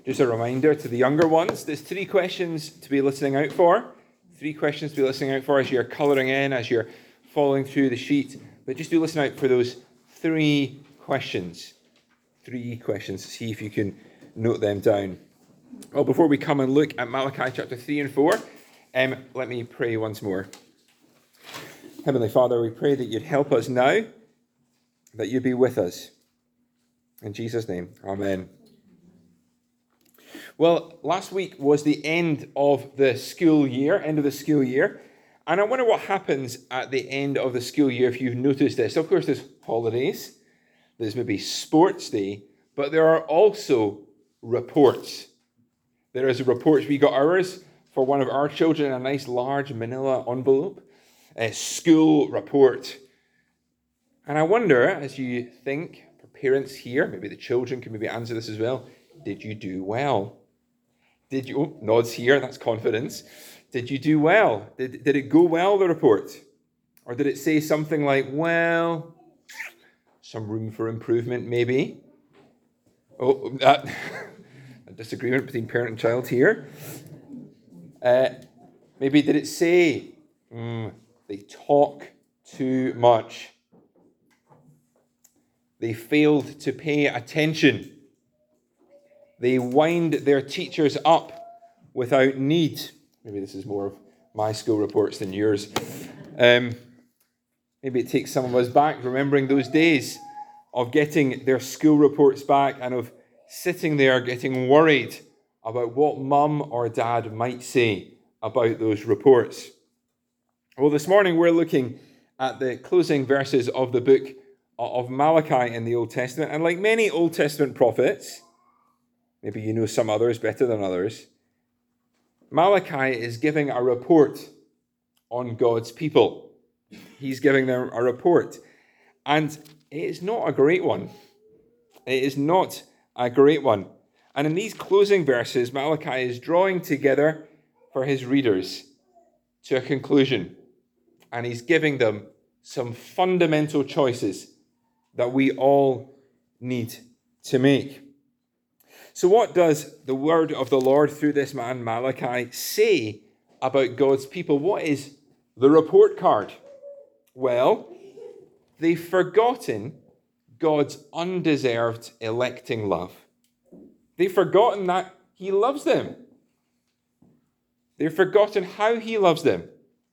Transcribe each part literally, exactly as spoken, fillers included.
Just a reminder to the younger ones, there's three questions to be listening out for. Three questions to be listening out for as you're colouring in, as you're following through the sheet. But just do listen out for those three questions. Three questions. See if you can note them down. Well, before we come and look at Malachi chapter three and four, um, let me pray once more. Heavenly Father, we pray that you'd help us now, that you'd be with us. In Jesus' name, amen. Well, last week was the end of the school year, end of the school year. And I wonder what happens at the end of the school year if you've noticed this. Of course, there's holidays, there's maybe sports day, but there are also reports. There is a report. We got ours for one of our children, a nice large manila envelope, a school report. And I wonder, as you think, for parents here, maybe the children can maybe answer this as well, did you do well? Did you, oh, nods here, that's confidence. Did you do well? Did, did it go well, the report? Or did it say something like, well, some room for improvement, maybe? Oh, that, a disagreement between parent and child here. Uh, maybe did it say, mm, they talk too much. They failed to pay attention. They wind their teachers up without need. Maybe this is more of my school reports than yours. Um, maybe it takes some of us back, remembering those days of getting their school reports back and of sitting there getting worried about what mum or dad might say about those reports. Well, this morning we're looking at the closing verses of the book of Malachi in the Old Testament. And like many Old Testament prophets, maybe you know some others better than others, Malachi is giving a report on God's people. He's giving them a report. And it is not a great one. It is not a great one. And in these closing verses, Malachi is drawing together for his readers to a conclusion. And he's giving them some fundamental choices that we all need to make. So what does the word of the Lord through this man Malachi say about God's people? What is the report card? Well, they've forgotten God's undeserved electing love. They've forgotten that he loves them. They've forgotten how he loves them.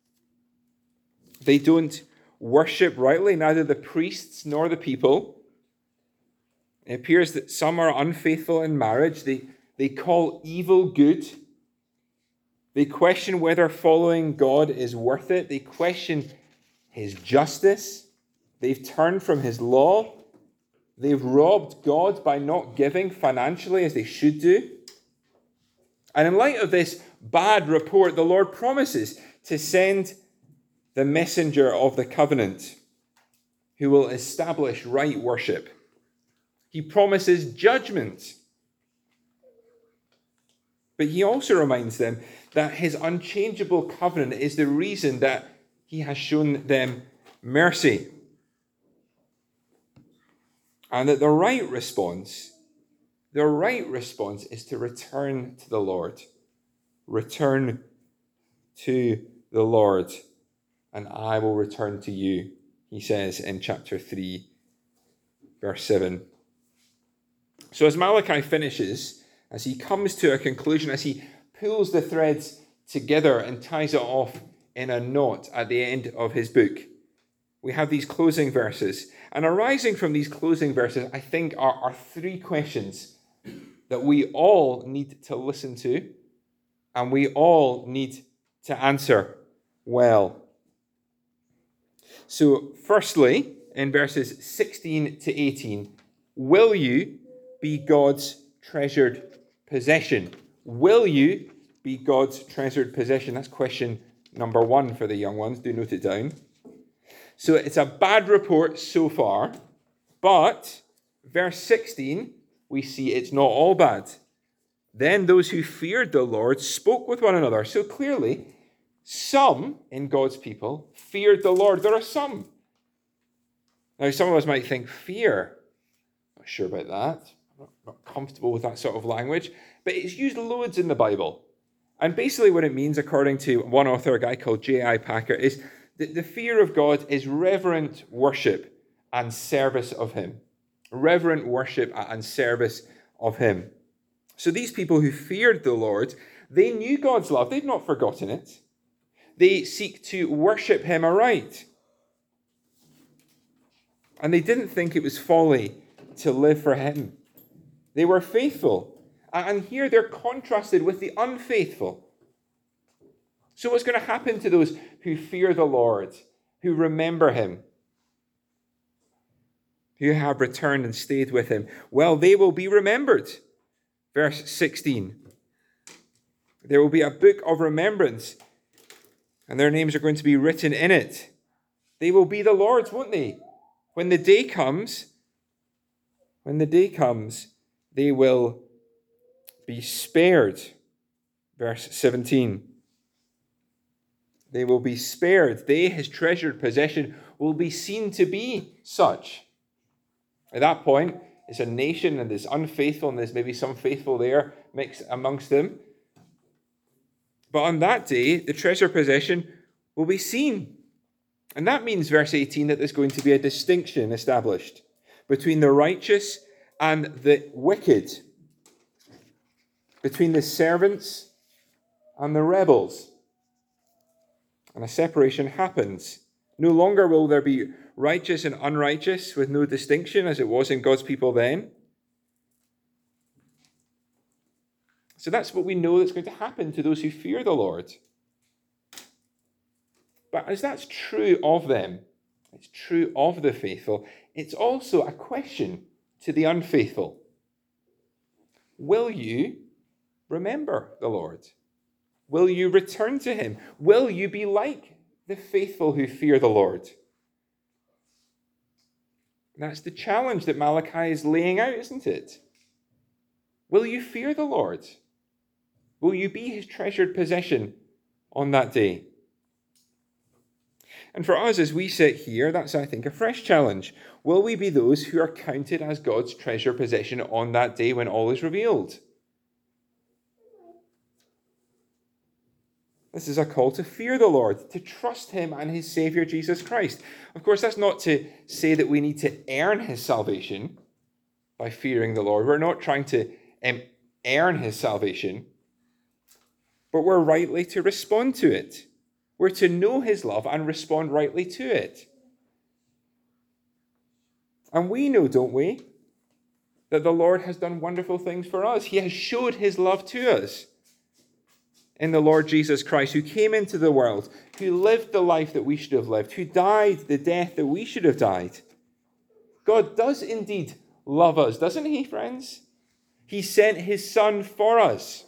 They don't worship rightly, neither the priests nor the people. It appears that some are unfaithful in marriage. They, they call evil good. They question whether following God is worth it. They question his justice. They've turned from his law. They've robbed God by not giving financially as they should do. And in light of this bad report, the Lord promises to send the messenger of the covenant who will establish right worship. He promises judgment. But he also reminds them that his unchangeable covenant is the reason that he has shown them mercy. And that the right response, the right response is to return to the Lord. Return to the Lord, and I will return to you, he says in chapter three, verse seven. So as Malachi finishes, as he comes to a conclusion, as he pulls the threads together and ties it off in a knot at the end of his book, we have these closing verses. And arising from these closing verses, I think, are, are three questions that we all need to listen to and we all need to answer well. So, firstly, in verses sixteen to eighteen, will you be God's treasured possession? Will you be God's treasured possession? That's question number one for the young ones. Do note it down. So it's a bad report so far, but verse sixteen, we see it's not all bad. Then those who feared the Lord spoke with one another. So clearly, some in God's people feared the Lord. There are some. Now, some of us might think, fear? Not sure about that. I'm not, not comfortable with that sort of language, but it's used loads in the Bible. And basically what it means, according to one author, a guy called J I Packer, is that the fear of God is reverent worship and service of him. Reverent worship and service of him. So these people who feared the Lord, they knew God's love. They've not forgotten it. They seek to worship him aright. And they didn't think it was folly to live for him. They were faithful. And here they're contrasted with the unfaithful. So what's going to happen to those who fear the Lord, who remember him, who have returned and stayed with him? Well, they will be remembered. Verse sixteen. There will be a book of remembrance, and their names are going to be written in it. They will be the Lord's, won't they? When the day comes, when the day comes, they will be spared. Verse seventeen. They will be spared. They, his treasured possession, will be seen to be such. At that point, it's a nation and there's unfaithful and there's maybe some faithful there mixed amongst them. But on that day, the treasured possession will be seen. And that means, verse eighteen, that there's going to be a distinction established between the righteous and the wicked, between the servants and the rebels. And a separation happens. No longer will there be righteous and unrighteous with no distinction as it was in God's people then. So that's what we know that's going to happen to those who fear the Lord. But as that's true of them, it's true of the faithful, it's also a question to the unfaithful. Will you remember the Lord? Will you return to him? Will you be like the faithful who fear the Lord? That's the challenge that Malachi is laying out, isn't it? Will you fear the Lord? Will you be his treasured possession on that day? And for us, as we sit here, that's, I think, a fresh challenge. Will we be those who are counted as God's treasure possession on that day when all is revealed? This is a call to fear the Lord, to trust him and his Savior, Jesus Christ. Of course, that's not to say that we need to earn his salvation by fearing the Lord. We're not trying to um, earn his salvation, but we're rightly to respond to it. We're to know his love and respond rightly to it. And we know, don't we, that the Lord has done wonderful things for us. He has showed his love to us in the Lord Jesus Christ, who came into the world, who lived the life that we should have lived, who died the death that we should have died. God does indeed love us, doesn't he, friends? He sent his Son for us.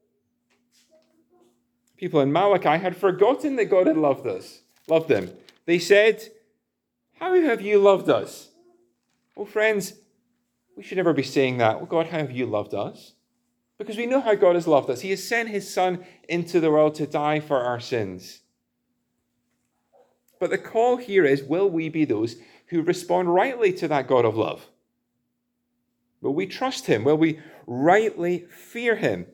People in Malachi had forgotten that God had loved us, loved them. They said, "How have you loved us?" Oh, friends, we should never be saying that. "Oh, God, how have you loved us?" Because we know how God has loved us. He has sent his Son into the world to die for our sins. But the call here is, will we be those who respond rightly to that God of love? Will we trust him? Will we rightly fear him?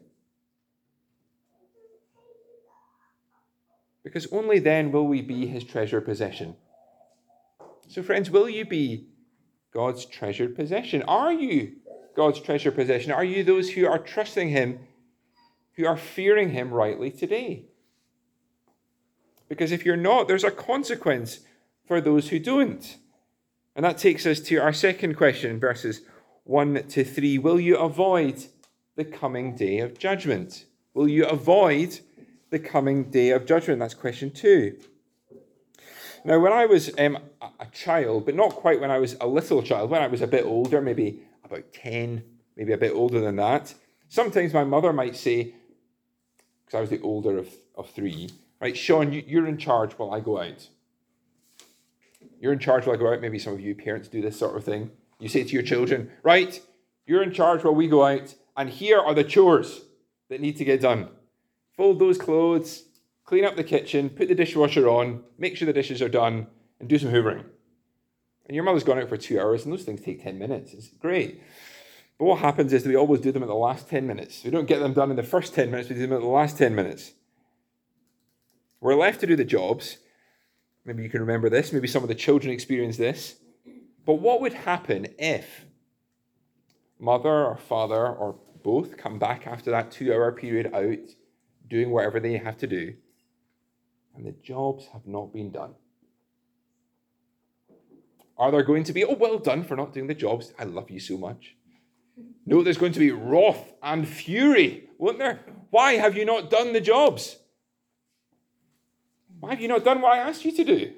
Because only then will we be his treasured possession. So friends, will you be God's treasured possession? Are you God's treasured possession? Are you those who are trusting him, who are fearing him rightly today? Because if you're not, there's a consequence for those who don't. And that takes us to our second question, verses one to three. Will you avoid the coming day of judgment? Will you avoid the coming day of judgment? That's question two. Now, when I was um, a child, but not quite when I was a little child, when I was a bit older, maybe about ten, maybe a bit older than that, sometimes my mother might say, because I was the older of, of three, right, "Sean, you, you're in charge while I go out. You're in charge while I go out." Maybe some of you parents do this sort of thing. You say to your children, "Right, you're in charge while we go out, and here are the chores that need to get done. Fold those clothes, clean up the kitchen, put the dishwasher on, make sure the dishes are done, and do some hoovering." And your mother's gone out for two hours, and those things take ten minutes. It's great. But what happens is that we always do them at the last ten minutes. We don't get them done in the first ten minutes, we do them at the last ten minutes. We're left to do the jobs. Maybe you can remember this. Maybe some of the children experience this. But what would happen if mother or father or both come back after that two-hour period out, doing whatever they have to do, and the jobs have not been done? Are there going to be, oh, well done for not doing the jobs, I love you so much? No, there's going to be wrath and fury, won't there? Why have you not done the jobs? Why have you not done what I asked you to do?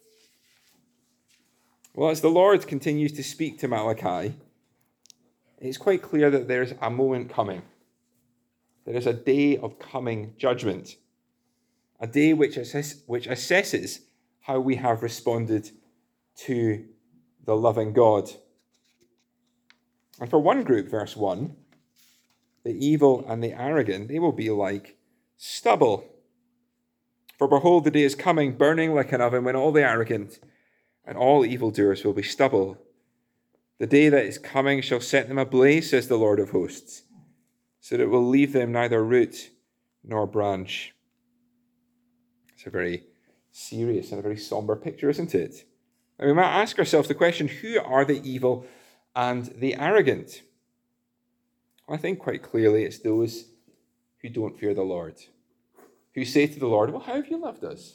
Well, as the Lord continues to speak to Malachi, it's quite clear that there's a moment coming. There is a day of coming judgment. A day which, assess, which assesses how we have responded to the loving God. And for one group, verse one, the evil and the arrogant, they will be like stubble. For behold, the day is coming, burning like an oven, when all the arrogant and all evildoers will be stubble. The day that is coming shall set them ablaze, says the Lord of hosts, so that it will leave them neither root nor branch. It's a very serious and a very somber picture, isn't it? And we might ask ourselves the question, who are the evil and the arrogant? Well, I think quite clearly it's those who don't fear the Lord, who say to the Lord, well, how have you loved us?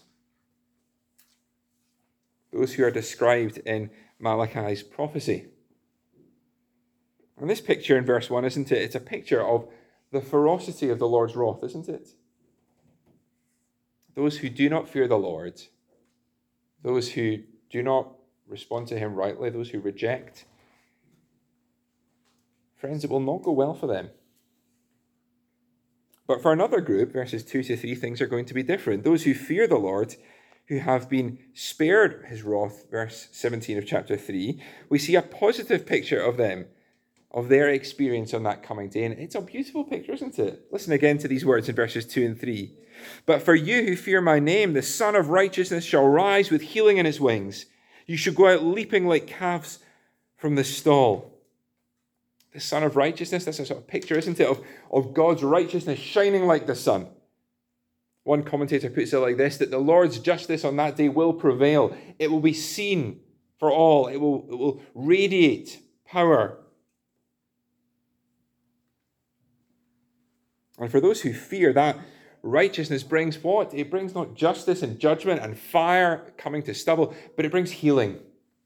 Those who are described in Malachi's prophecy. And this picture in verse one, isn't it? It's a picture of the ferocity of the Lord's wrath, isn't it? Those who do not fear the Lord, those who do not respond to him rightly, those who reject, friends, it will not go well for them. But for another group, verses two to three, things are going to be different. Those who fear the Lord, who have been spared his wrath, verse seventeen of chapter three, we see a positive picture of them, of their experience on that coming day. And it's a beautiful picture, isn't it? Listen again to these words in verses two and three. But for you who fear my name, the Son of Righteousness shall rise with healing in his wings. You shall go out leaping like calves from the stall. The Son of Righteousness, that's a sort of picture, isn't it, of, of God's righteousness shining like the sun. One commentator puts it like this, that the Lord's justice on that day will prevail. It will be seen for all. It will, it will radiate power. And for those who fear, that righteousness brings what? It brings not justice and judgment and fire coming to stubble, but it brings healing.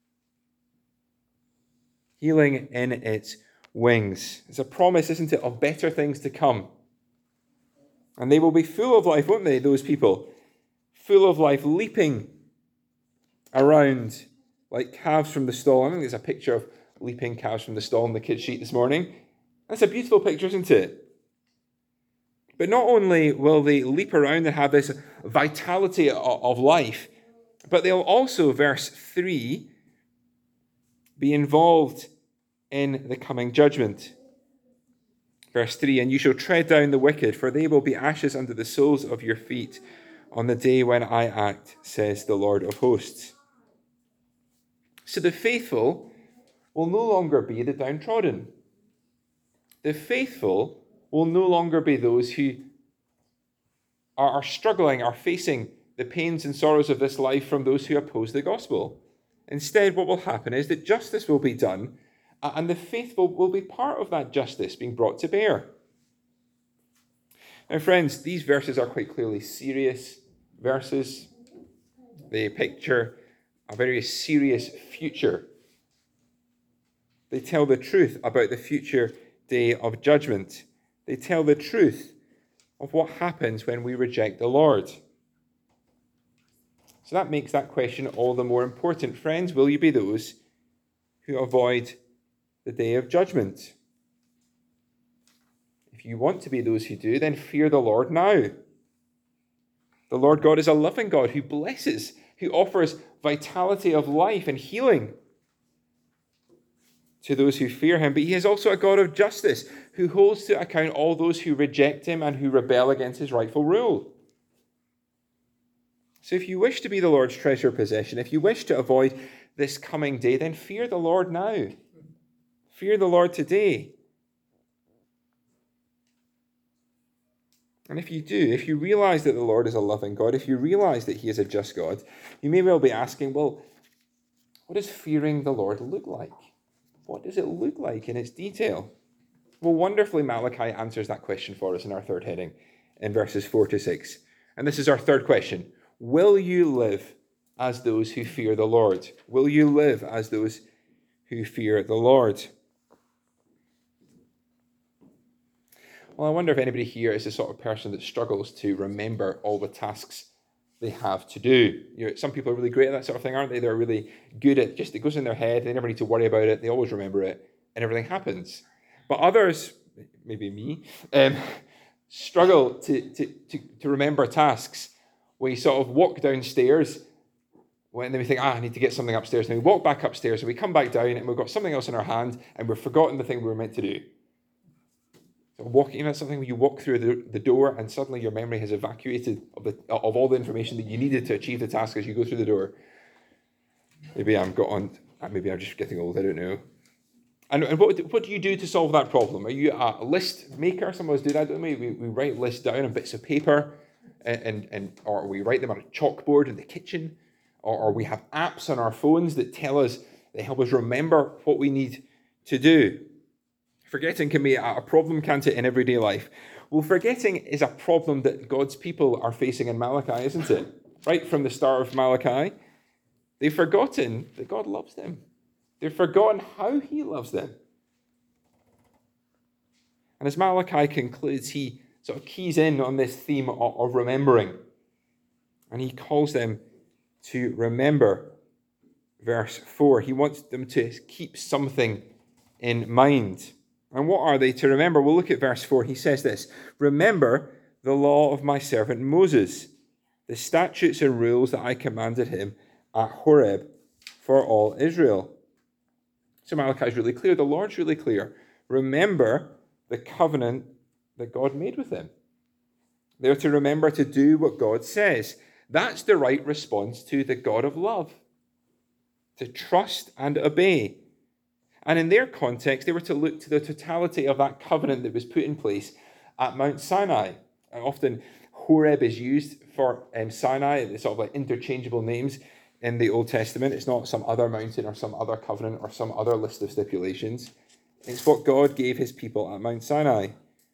Healing in its wings. It's a promise, isn't it, of better things to come. And they will be full of life, won't they, those people? Full of life, leaping around like calves from the stall. I think there's a picture of leaping calves from the stall on the kids' sheet this morning. That's a beautiful picture, isn't it? But not only will they leap around and have this vitality of life, but they'll also, verse three, be involved in the coming judgment. Verse three, and you shall tread down the wicked, for they will be ashes under the soles of your feet on the day when I act, says the Lord of hosts. So the faithful will no longer be the downtrodden. The faithful will no longer be those who are, are struggling, are facing the pains and sorrows of this life from those who oppose the gospel. Instead, what will happen is that justice will be done, and the faithful will be part of that justice being brought to bear. Now, friends, these verses are quite clearly serious verses. They picture a very serious future. They tell the truth about the future day of judgment. They tell the truth of what happens when we reject the Lord. So that makes that question all the more important. Friends, will you be those who avoid the day of judgment? If you want to be those who do, then fear the Lord now. The Lord God is a loving God who blesses, who offers vitality of life and healing to those who fear him. But he is also a God of justice who holds to account all those who reject him and who rebel against his rightful rule. So if you wish to be the Lord's treasure possession, if you wish to avoid this coming day, then fear the Lord now. Fear the Lord today. And if you do, if you realize that the Lord is a loving God, if you realize that he is a just God, you may well be asking, well, what does fearing the Lord look like? What does it look like in its detail? Well, wonderfully, Malachi answers that question for us in our third heading, in verses four to six. And this is our third question. Will you live as those who fear the Lord? Will you live as those who fear the Lord? Well, I wonder if anybody here is the sort of person that struggles to remember all the tasks they have to do. You know, some people are really great at that sort of thing, aren't they? They're really good at just, it goes in their head, they never need to worry about it, they always remember it, and everything happens. But others, maybe me, um, struggle to, to, to, to remember tasks. We sort of walk downstairs, and then we think, ah, I need to get something upstairs. And we walk back upstairs, and we come back down, and we've got something else in our hand, and we've forgotten the thing we were meant to do. So walking, you know, something where you walk through the, the door, and suddenly your memory has evacuated of, the, of all the information that you needed to achieve the task as you go through the door. Maybe I'm got on, maybe I'm just getting old, I don't know. And, and what, what do you do to solve that problem? Are you a list maker? Some of us do that, don't we? We, we write lists down on bits of paper, and, and, and or we write them on a chalkboard in the kitchen, or, or we have apps on our phones that tell us, they help us remember what we need to do. Forgetting can be a problem, can't it, in everyday life? Well, forgetting is a problem that God's people are facing in Malachi, isn't it? Right from the start of Malachi, they've forgotten that God loves them. They've forgotten how he loves them. And as Malachi concludes, he sort of keys in on this theme of, of remembering. And he calls them to remember. Verse four, he wants them to keep something in mind. And what are they to remember? We'll look at verse four. He says this, remember the law of my servant Moses, the statutes and rules that I commanded him at Horeb for all Israel. So Malachi is really clear. The Lord's really clear. Remember the covenant that God made with them. They're to remember to do what God says. That's the right response to the God of love. To trust and obey. And in their context, they were to look to the totality of that covenant that was put in place at Mount Sinai. And often Horeb is used for um, Sinai, it's sort of like interchangeable names in the Old Testament. It's not some other mountain or some other covenant or some other list of stipulations. It's what God gave his people at Mount Sinai.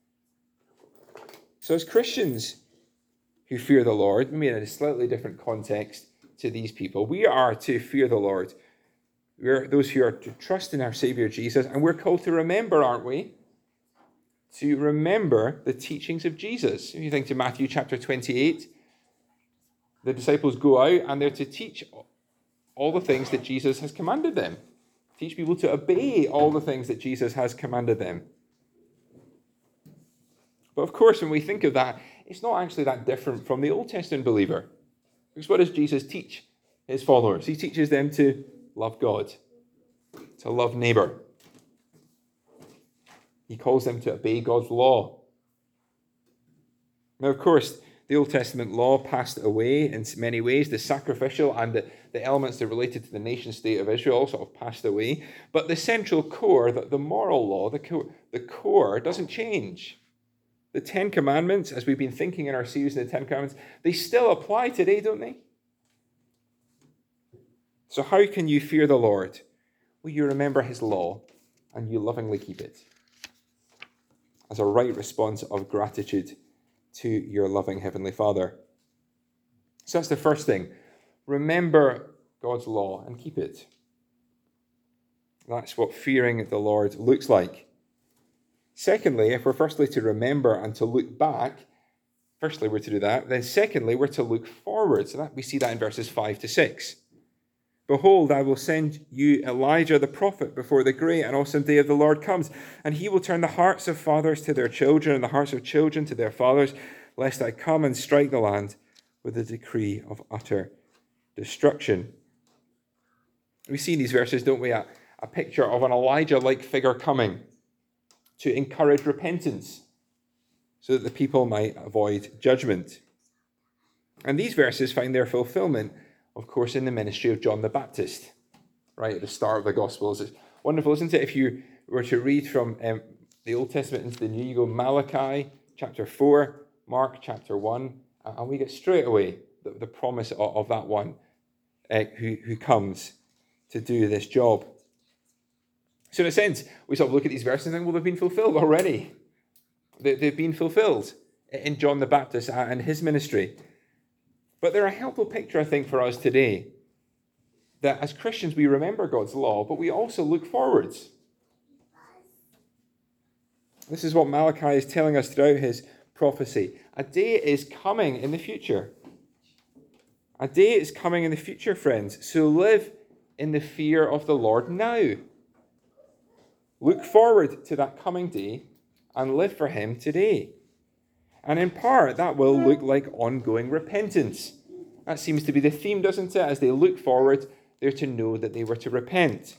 So as Christians who fear the Lord, maybe in a slightly different context to these people, we are to fear the Lord. We're those who are to trust in our Savior Jesus, and we're called to remember, aren't we? To remember the teachings of Jesus. If you think to Matthew chapter twenty-eight, the disciples go out and they're to teach all the things that Jesus has commanded them. Teach people to obey all the things that Jesus has commanded them. But of course, when we think of that, it's not actually that different from the Old Testament believer. Because what does Jesus teach his followers? He teaches them to love God, to love neighbor. He calls them to obey God's law. Now, of course, the Old Testament law passed away in many ways. The sacrificial and the, the elements that related to the nation state of Israel sort of passed away. But the central core, the, the moral law, the core, the core doesn't change. The Ten Commandments, as we've been thinking in our series in the Ten Commandments, they still apply today, don't they? So how can you fear the Lord? Well, you remember his law and you lovingly keep it as a right response of gratitude to your loving Heavenly Father. So that's the first thing. Remember God's law and keep it. That's what fearing the Lord looks like. Secondly, if we're firstly to remember and to look back, firstly we're to do that, then secondly we're to look forward. So that we see that in verses five to six. Behold, I will send you Elijah the prophet before the great and awesome day of the Lord comes, and he will turn the hearts of fathers to their children and the hearts of children to their fathers, lest I come and strike the land with a decree of utter destruction. We see in these verses, don't we, a, a picture of an Elijah-like figure coming to encourage repentance so that the people might avoid judgment. And these verses find their fulfillment, of course, in the ministry of John the Baptist, right at the start of the Gospels. It's wonderful, isn't it? If you were to read from um, the Old Testament into the New, you go Malachi chapter four, Mark chapter one, and we get straight away the, the promise of, of that one uh, who, who comes to do this job. So in a sense, we sort of look at these verses and think, well, they've been fulfilled already. They, they've been fulfilled in John the Baptist and his ministry. But they're a helpful picture, I think, for us today, that as Christians we remember God's law, but we also look forwards. This is what Malachi is telling us throughout his prophecy. A day is coming in the future. A day is coming in the future, friends. So live in the fear of the Lord now. Look forward to that coming day and live for him today. And in part, that will look like ongoing repentance. That seems to be the theme, doesn't it? As they look forward, they're to know that they were to repent.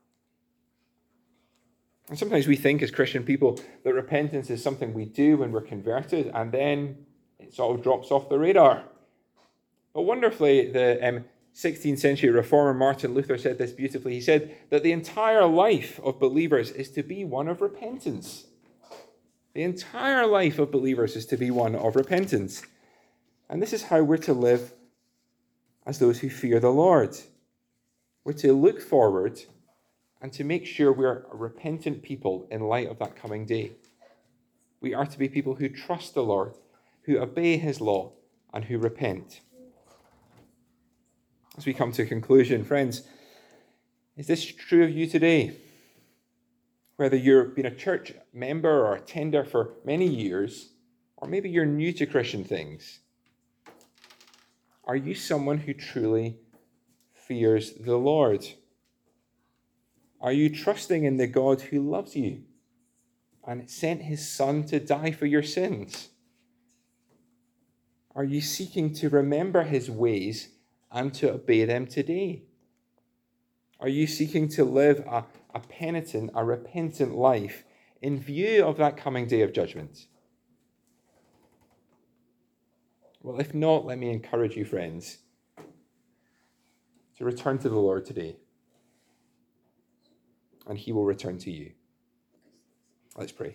And sometimes we think as Christian people that repentance is something we do when we're converted, and then it sort of drops off the radar. But wonderfully, the um, sixteenth century reformer Martin Luther said this beautifully. He said that the entire life of believers is to be one of repentance. The entire life of believers is to be one of repentance. And this is how we're to live as those who fear the Lord. We're to look forward and to make sure we're a repentant people in light of that coming day. We are to be people who trust the Lord, who obey his law, and who repent. As we come to a conclusion, friends, is this true of you today? Whether you've been a church member or attender for many years, or maybe you're new to Christian things, are you someone who truly fears the Lord? Are you trusting in the God who loves you and sent his Son to die for your sins? Are you seeking to remember his ways and to obey them today? Are you seeking to live a, a penitent, a repentant life in view of that coming day of judgment? Well, if not, let me encourage you, friends, to return to the Lord today, and he will return to you. Let's pray.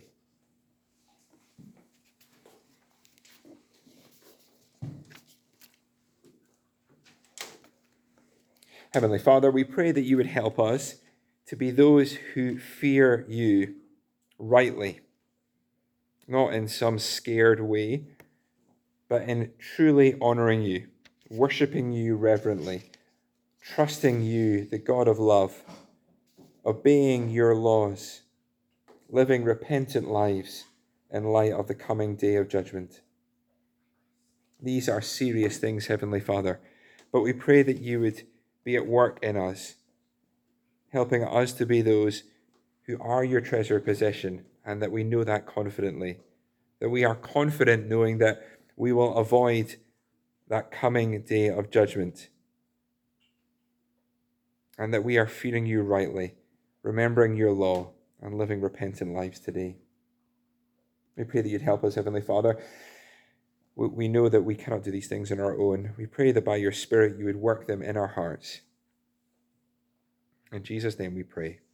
Heavenly Father, we pray that you would help us to be those who fear you rightly, not in some scared way, but in truly honoring you, worshipping you reverently, trusting you, the God of love, obeying your laws, living repentant lives in light of the coming day of judgment. These are serious things, Heavenly Father, but we pray that you would be at work in us, helping us to be those who are your treasured possession, and that we know that confidently, that we are confident knowing that we will avoid that coming day of judgment, and that we are fearing you rightly, remembering your law, and living repentant lives today. We pray that you'd help us, Heavenly Father. We know that we cannot do these things on our own. We pray that by your Spirit you would work them in our hearts. In Jesus' name we pray.